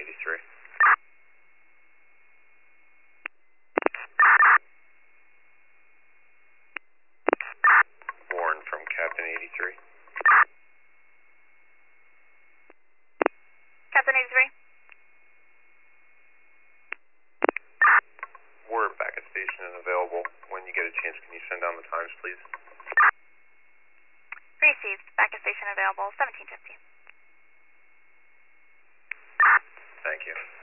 83. Warren from Captain 83. Captain 83. We're back at station and available. When you get a chance, can you send down the times, please? Received. Back at station available, 1750. Thank you.